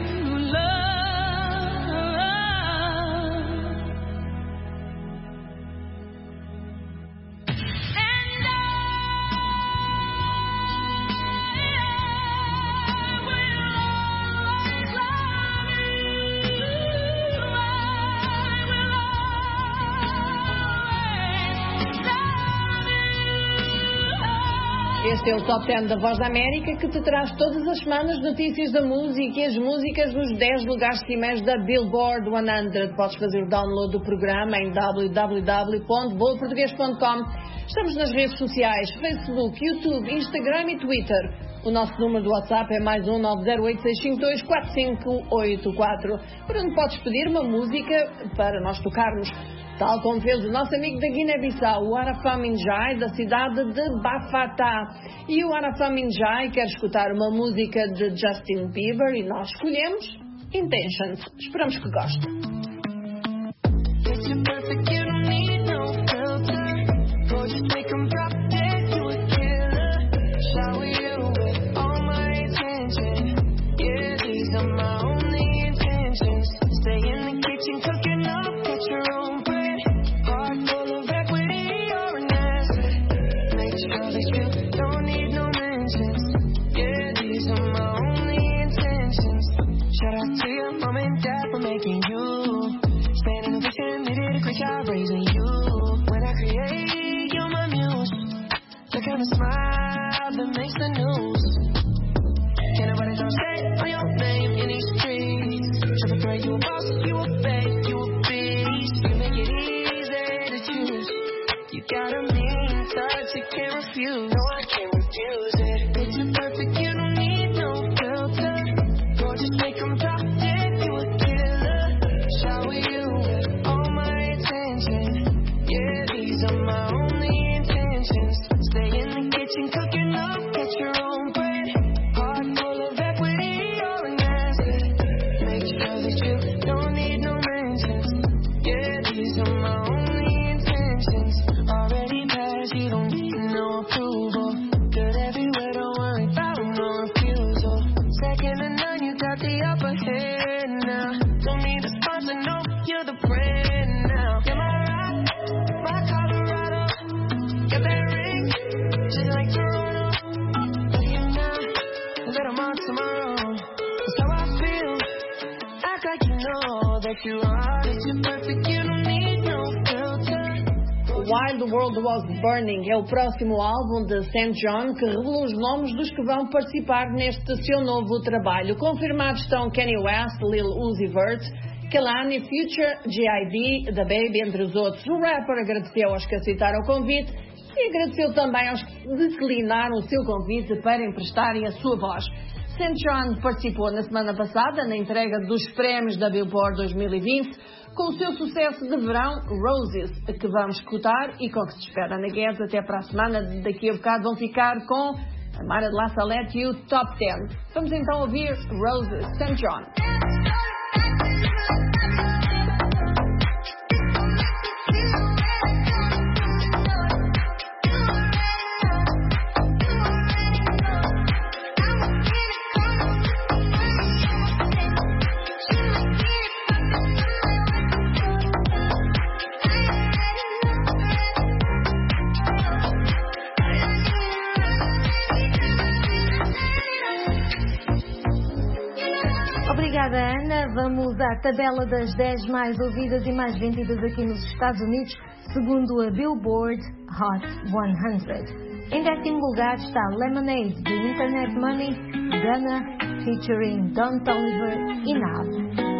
love. And I Este é o Top dez da Voz da América, que te traz todas as semanas notícias da música e as músicas nos dez lugares cimeiros da Billboard cem. Podes fazer o download do programa em w w w ponto boa português ponto com. Estamos nas redes sociais, Facebook, YouTube, Instagram e Twitter. O nosso número do WhatsApp é mais um nove zero oito seis cinco dois quatro cinco oito quatro, por onde podes pedir uma música para nós tocarmos. Tal como fez o nosso amigo da Guiné-Bissau, o Arafat Minjai, da cidade de Bafatá. E o Arafat Minjai quer escutar uma música de Justin Bieber e nós escolhemos Intentions. Esperamos que gostem. Raising you when I create, you're my muse. The kind of smile that makes the news. Can't nobody don't say on your name in these streets. Triple threat, you a boss, you a fake, you a beast. You make it easy to choose. You got a mean touch, you can't refuse. No, I can't refuse it. Picture perfect, you don't need no filter. Gorgeous, make them drop dead, you a killer. Shower you with all my attention. Yeah, these are my only intentions. Stay in the kitchen, make you honest, you're perfect, you don't need no filter. While the World Was Burning é o próximo álbum de Saint John, que revelou os nomes dos que vão participar neste seu novo trabalho. Confirmados estão Kanye West, Lil Uzi Vert, Kehlani, Future, G I D, The Baby, entre os outros. O rapper agradeceu aos que aceitaram o convite e agradeceu também aos que declinaram o seu convite para emprestarem a sua voz. Saint John participou na semana passada na entrega dos prémios da Billboard dois mil e vinte com o seu sucesso de verão, Roses, que vamos escutar e com que se espera na Guedes até para a semana. Daqui a bocado vão ficar com a Mara de La Salette e o Top dez. Vamos então ouvir Roses, Saint John. Obrigada, Ana. Vamos à tabela das dez mais ouvidas e mais vendidas aqui nos Estados Unidos, segundo a Billboard Hot cem. Em décimo lugar está Lemonade, de Internet Money, Gunna, featuring Don Toliver e Nav.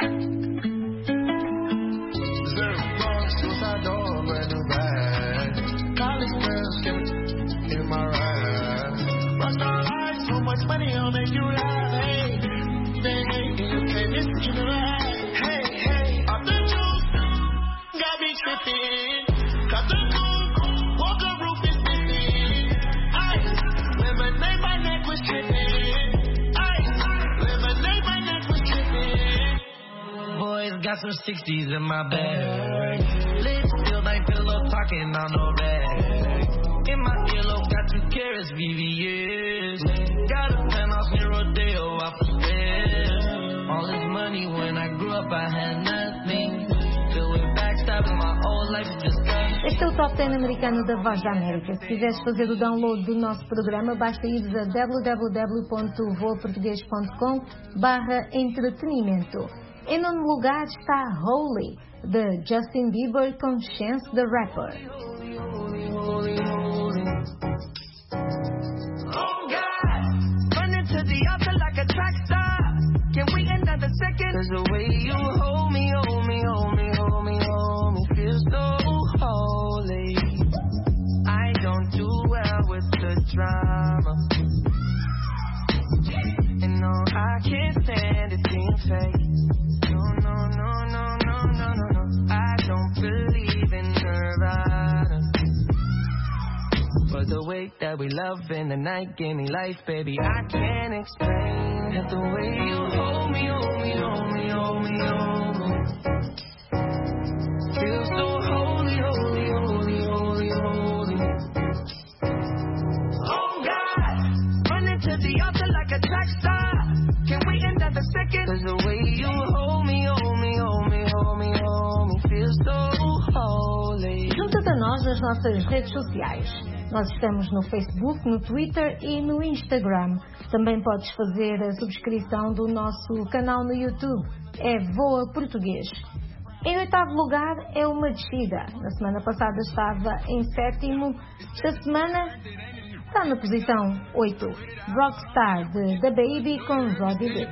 Hey, hey, off the juice, got me tripping. Got the moon, walker roof is missing. Ice, lemonade, my neck was tripping. Ice, lemonade, my neck was tripping. Boys got some sixties in my bag. Lit still ain't pillow talking on no rag. In my earlobe got two carrots, V V S. Got a penthouse near Rodeo off the stairs. All this money when I grew up I had nothing. Filled with backstabbing, my whole life is disgusting. Este é o Top dez americano da Voz da América. Se quiseres fazer o download do nosso programa, basta ir a w w w ponto voa português ponto com barra entretenimento. Em nono lugar está Holy, de Justin Bieber com Chance the Rapper. Oh God, running to the altar like a track star. Can we end another second? Cause the way you hold me, hold me, hold me, hold me, hold me, feels so holy. I don't do well with the drama. And no, I can't stand it being fake. No, no, no, no, no, no, no, no. I don't believe in Nirvana. But the way that we love in the night gave me life, baby, I can't explain it. The way you hold me, hold me, hold me, hold me, hold me. Feel so holy, holy, holy, holy, holy. Oh God, running to the altar like a track star. Can we end another second? Cause the way you hold me, hold me, hold me, hold me, hold me, feel so holy. Junta-te a nós nas nossas redes sociais. Nós estamos no Facebook, no Twitter e no Instagram. Também podes fazer a subscrição do nosso canal no YouTube. É Voa Português. Em oitavo lugar é uma descida. Na semana passada estava em sétimo. Esta semana está na posição oito. Rockstar, de The Baby com Roddy Ricch.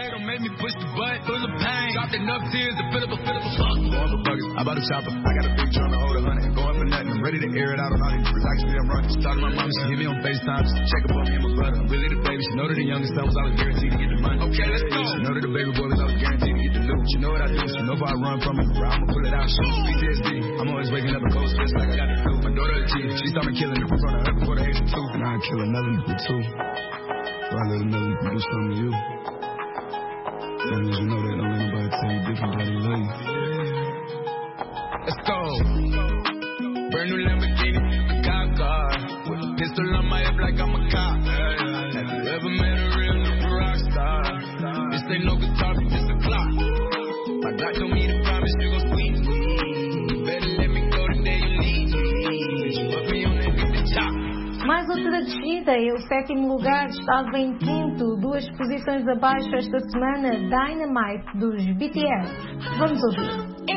I bought a chopper, I got a big drum to hold a hundred. Going for nothing, I'm ready to air it out on all these niggas. I can see I'm running. Started my mom, she hit me on FaceTime. She check up on me and my brother. Really the baby, she know that the youngest son was always guaranteed to get the money. Okay, let's go. She know that the baby boy was always guaranteed to get the loot. She know what I do, she know if I run from it, bro, I'ma pull it out. Shoot P T S D, I'm always waking up in cold sweats like I got the flu. My daughter a G, she started killing me in front of her before the age of two. And I'd kill another nigga too. Or I let another nigga do something to you. As long as you know that, don't let nobody tell you different that he love you. Let's go. Brand new Lamborghini, cop car. With a pistol on my hip like I'm a cop. Have you ever met a real new rock star? This ain't no guitar, but this a clock. My God told me to promise you gon' squeeze me. You better let me go the day you leave me. You put me on that big top. Mais outra descida subida é o sétimo lugar, estava em quinto, duas posições abaixo esta semana, Dynamite dos B T S. Vamos ouvir.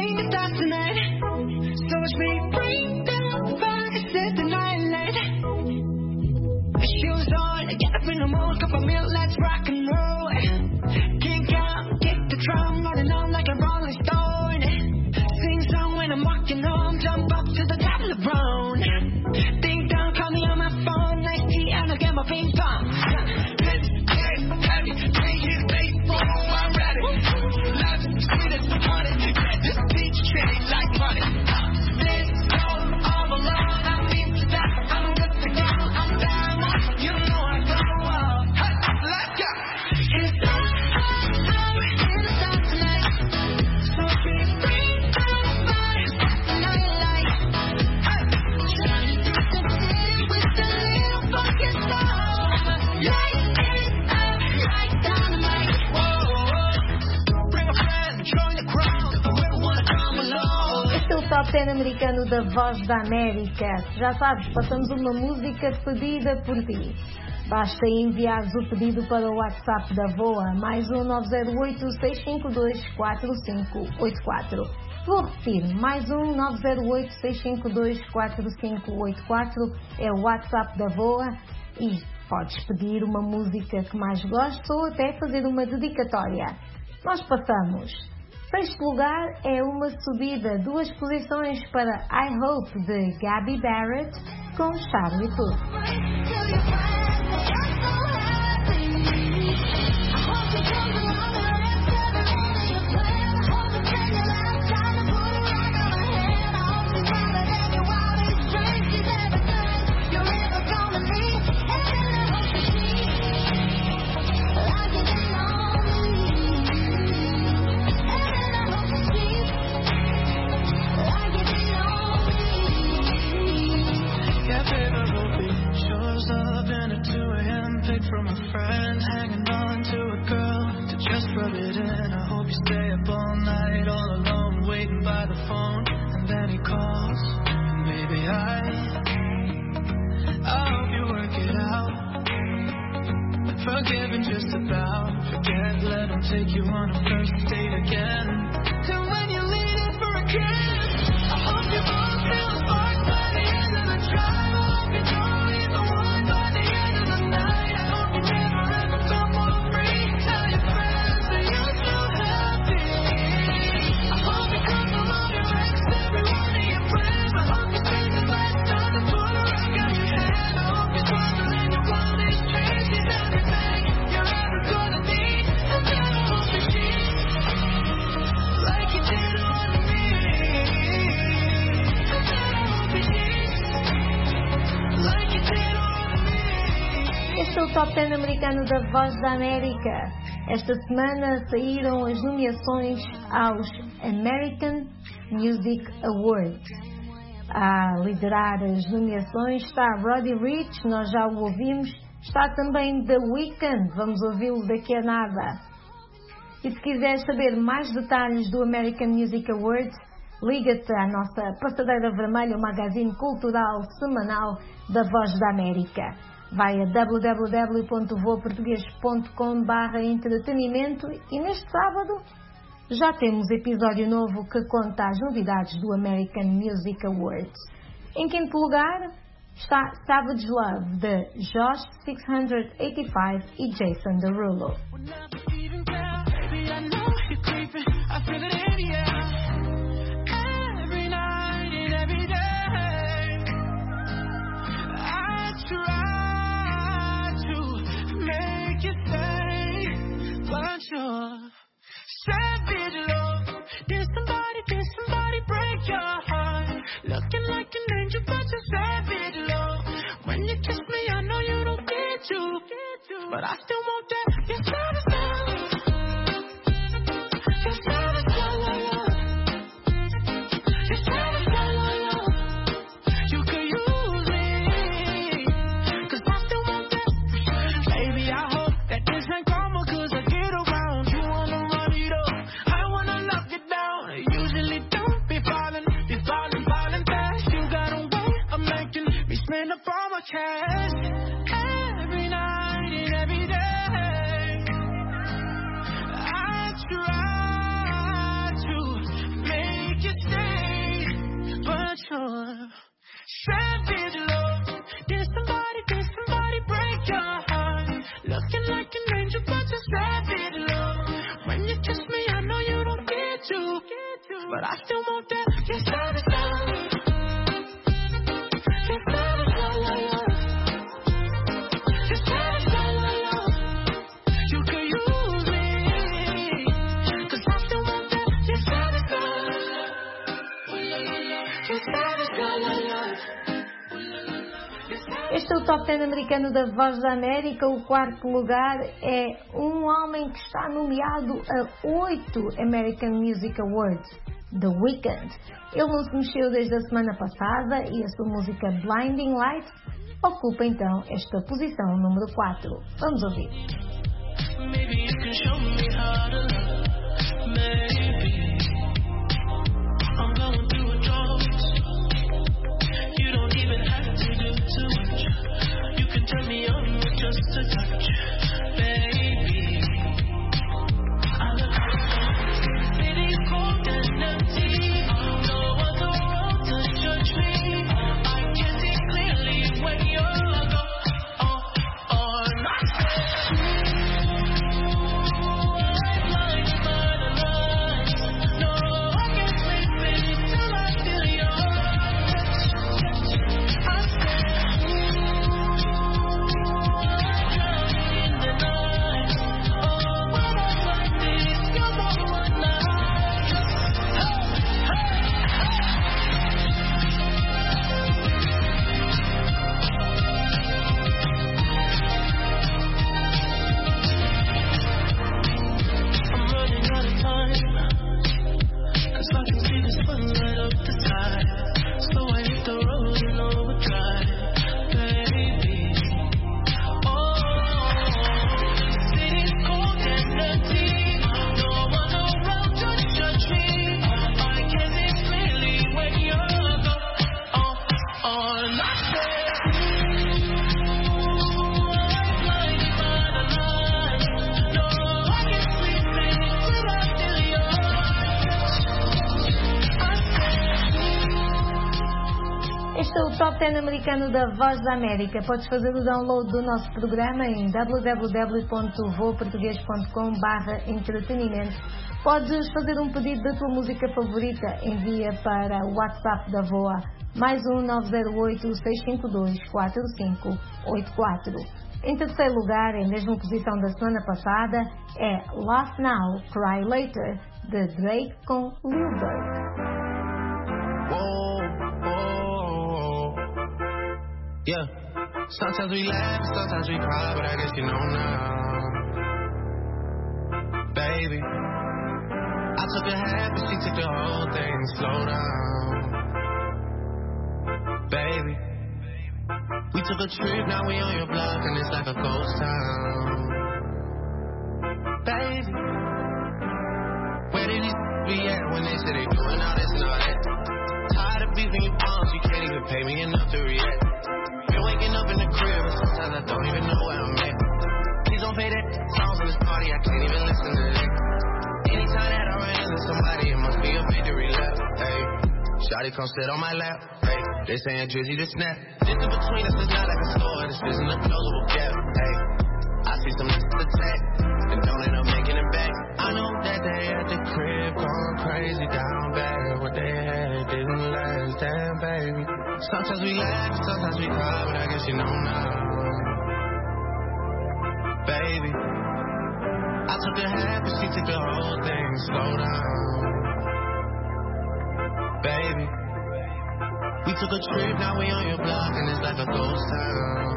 Top dez americano da Voz da América. Já sabes, passamos uma música pedida por ti. Basta enviares o pedido para o WhatsApp da VOA, mais um nove zero oito, seis cinco dois, quatro cinco oito quatro. Vou repetir, mais um nove zero oito, seis cinco dois, quatro cinco oito quatro é o WhatsApp da VOA e podes pedir uma música que mais gostes ou até fazer uma dedicatória. Nós passamos. Sexto lugar é uma subida, duas posições para I Hope de Gabby Barrett com Charlie Puth. From a friend, hanging on to a girl to just rub it in. I hope you stay up all night, all alone, waiting by the phone. And then he calls, and baby I, I hope you work it out. Forgiven just about, forget, let him take you on a first date again. And when you lean in for a kiss, I hope you both feel a spark by the end of the drive. I hope you don't leave the one by the end of the night. Este é o Top dez americano da Voz da América. Esta semana saíram as nomeações aos American Music Awards. A liderar as nomeações está Roddy Ricch, nós já o ouvimos. Está também The Weeknd, vamos ouvi-lo daqui a nada. E se quiseres saber mais detalhes do American Music Awards, liga-te à nossa Passadeira Vermelha, o magazine cultural semanal da Voz da América. Vai a w w w ponto voa português ponto com barra entretenimento e neste sábado já temos episódio novo que conta as novidades do American Music Awards. Em quinto lugar está Savage Love de Josh seiscentos e oitenta e cinco e Jason Derulo. Savage love, did somebody, did somebody break your heart? Looking like an angel, but you're savage love. When you kiss me, I know you don't get to, but I still want that. You're savage love. You're savage love. You're savage love. You could use me, 'cause I still want that. Baby, I hope that this ain't karma, 'cause I get around you. Spend up all my cash. Hey. but I still want that. Your savage love. Your savage love, love, love. Your savage love, love, love. You can use me, 'cause I still want that. Your savage love. Your savage love, love, love. Este é o Top dez americano da Voz da América. O quarto lugar é um homem que está nomeado a oito American Music Awards, The Weeknd. Ele não se mexeu desde a semana passada e a sua música Blinding Lights ocupa então esta posição número quatro. Vamos ouvir. Maybe you can show me how to love. Maybe I'm going through a drought. You don't even have to do too much. You can turn me on with just a touch, baby. I love you. City's cold and empty. No one's around to judge me. I can see clearly when you're gone. Oh, oh, not Top dez americano da Voz da América. Podes fazer o download do nosso programa em w w w ponto voa português ponto com barra entretenimento. Podes fazer um pedido da tua música favorita. Envia para o WhatsApp da Voa mais um nove zero oito, seis cinco dois, quatro cinco oito quatro. Em terceiro lugar, em mesma posição da semana passada, é Laugh Now, Cry Later, de Drake com Lil Durk. Yeah, sometimes we laugh, sometimes we cry, but I guess you know now. Baby, I took a half, but she took the whole thing. Slow down. Baby, we took a trip, now we on your block, and it's like a ghost town. Baby, where did these be at when they say they doing all this and all that? Tired of beefing you bombs, you can't even pay me enough to react. Waking up in the crib, and sometimes I don't even know where I'm at. Please don't play that songs in this party, I can't even listen to that. Anytime that I run into somebody, it must be a victory lap. Hey, shawty come sit on my lap. Hey, they saying Drizzy to snap. This in between us is not like a store, this isn't a closable gap. Hey, I see some niggas attack, and don't end up making it back. I know that they at the crib going crazy down bad. What they had didn't last, damn baby. Sometimes we laugh, sometimes we cry, but I guess you know now. Baby, I took a half, but she took the whole thing. Slow down. Baby, we took a trip, now we on your block, and it's like a ghost town.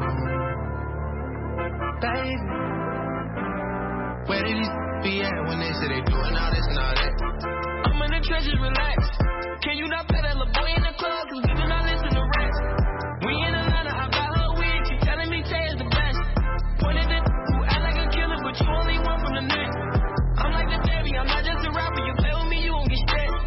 Baby, where did these be at when they say they doing all this and all that? I'm in the trenches, relax. Can you not play that little boy in the club? Cause we do not listen to rats. We in Atlanta, I got her wig. She telling me Tay is the best. Pointed at who act like a killer, but you only one from the net. I'm like the baby, I'm not just a rapper. You play with me, you won't get stressed.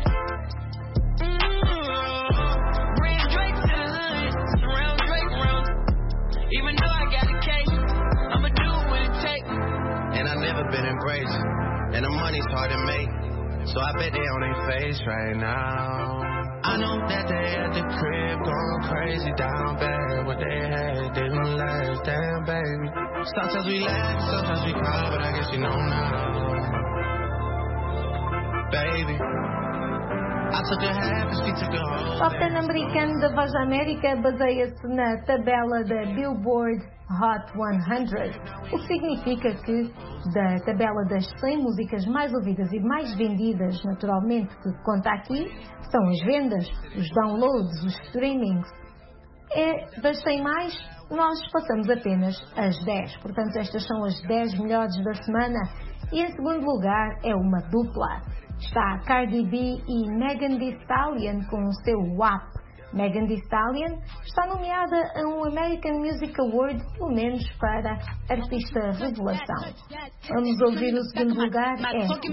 Mm-hmm. Bring Drake to the hood, surround Drake round. Even though I got a case, I'ma do what it takes. And I've never been embraced, and the money's hard to make. So I bet they on their face right now. I know that they at the crib going crazy down bad. What they had didn't last, damn baby. Sometimes we laugh, sometimes we cry, but I guess you know now. Baby, I took a half and she took a whole. O Top dez americano da Voz da América baseia-se na tabela da Billboard Hot cem, o que significa que da tabela das cem músicas mais ouvidas e mais vendidas, naturalmente, que conta aqui, são as vendas, os downloads, os streamings. É das cem mais, nós passamos apenas as dez. Portanto, estas são as dez melhores da semana. E em segundo lugar é uma dupla. Está Cardi B e Megan Thee Stallion com o seu W A P. Megan Thee Stallion está nomeada a um American Music Award, pelo menos para Artista Revelação. Vamos ouvir o segundo lugar, é W A P.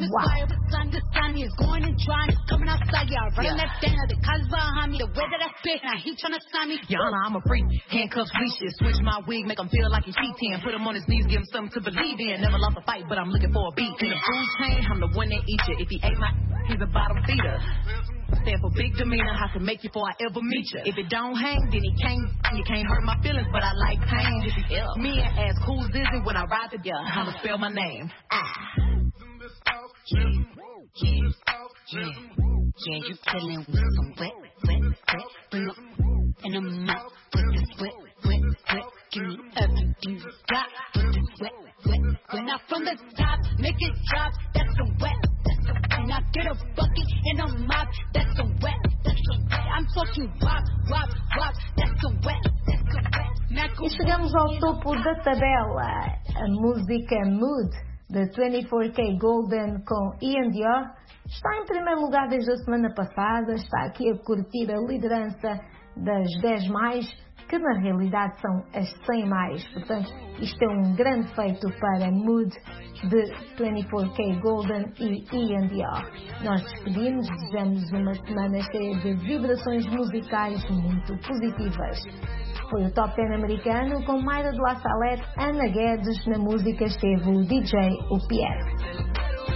Yana, I'm a freak, handcuffs, leashes, switch my wig, make him feel like he's cheating, put him on his knees, give him something to believe in, never lost a fight, but I'm looking for a beat, in the food chain, I'm the one that eat you, if he ate my, he's a bottom feeder. Stand for big demeanor, I can make you before I ever meet you. If it don't hang, then he can't. You can't hurt my feelings, but I like pain. If he ill, me and ask who's is it when I ride to you. I'ma spell my name. Ah. Yeah, yeah, yeah. Yeah, you chillin' with some wet, wet, wet. Bring up in a mouth, put this wet, wet, wet. Give me everything you got. Put this wet, wet, wet. Now from the top, make it drop. That's the wet. Now get a bucket and a mop. That's a wet. That's a wet. I'm talking wop, wop, wop. That's a wet. That's a wet. E chegamos ao topo da tabela. A música Mood de vinte e quatro K Golden com Ian Dior está em primeiro lugar desde a semana passada. Está aqui a curtir a liderança das dez mais, que na realidade são as cem mais. Portanto, isto é um grande feito para Mood de vinte e quatro K Golden e Ian Dior. Nós despedimos, desejamos uma semana cheia de vibrações musicais muito positivas. Foi o Top dez americano com Mayra de La Salette, Ana Guedes, na música esteve o D J O P S.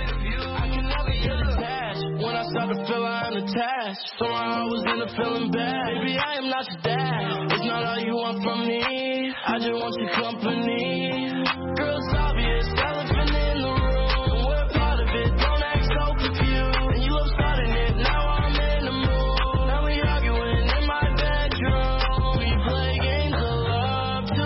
When I start to feel I'm attached, somehow I was in a feeling bad. Baby, I am not your dad. It's not all you want from me. I just want your company. Girl, it's obvious, elephant in the room. We're part of it, don't act so confused. And you love starting it, now I'm in the mood. Now we arguing in my bedroom. We play games of love to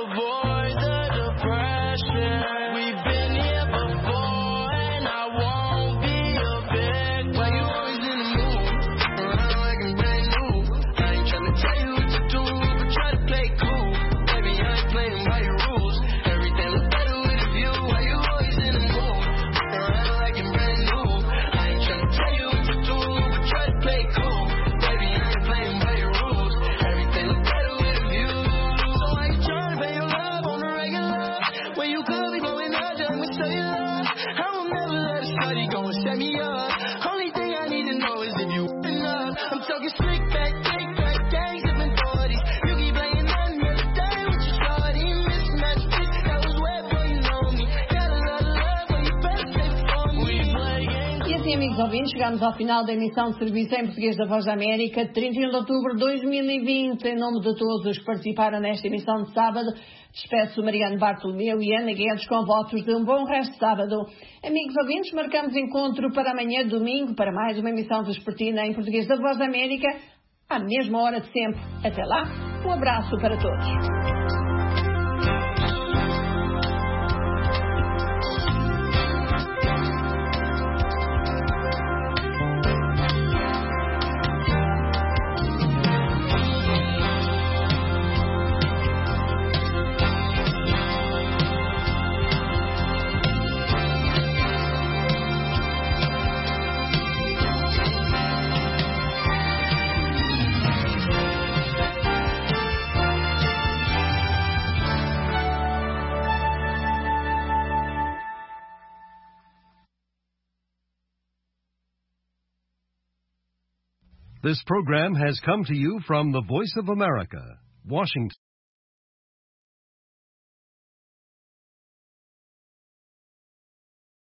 avoid the depression. We've been here before, and I won't be a bit. Why you always in the mood? Around like I'm brand new. I ain't tryna tell you what to do, but try to play cool. Baby, I ain't playing by your rules. Everything looks better with a view. Why you always in the mood? Around like I'm brand new. I ain't tryna tell you what to do, but try to play cool. Baby, I ain't playing by your rules. Everything looks better with a view. So I ain't tryna pay your love on the regular. When you could be blowing up, just me say you love. I will never let a shawty go and set me up. Only thing I need to know is if you enough. I'm talking slick back, take back, gangs, sipping forties. You keep playing on your day with your shawty. Mismatch bitch, that was wet, boy, you know me. Got a lot of love, but you better save it for me. We play games. E assim, amigos ouvintes, chegamos ao final da emissão de serviço em português da Voz da América, trinta e um de outubro de dois mil e vinte. Em nome de todos os que participaram nesta emissão de sábado, despeço Mariano Bartolomeu e Ana Guedes com votos de um bom resto de sábado. Amigos ouvintes, marcamos encontro para amanhã, domingo, para mais uma emissão vespertina em português da Voz da América, à mesma hora de sempre. Até lá, um abraço para todos. This program has come to you from the Voice of America, Washington.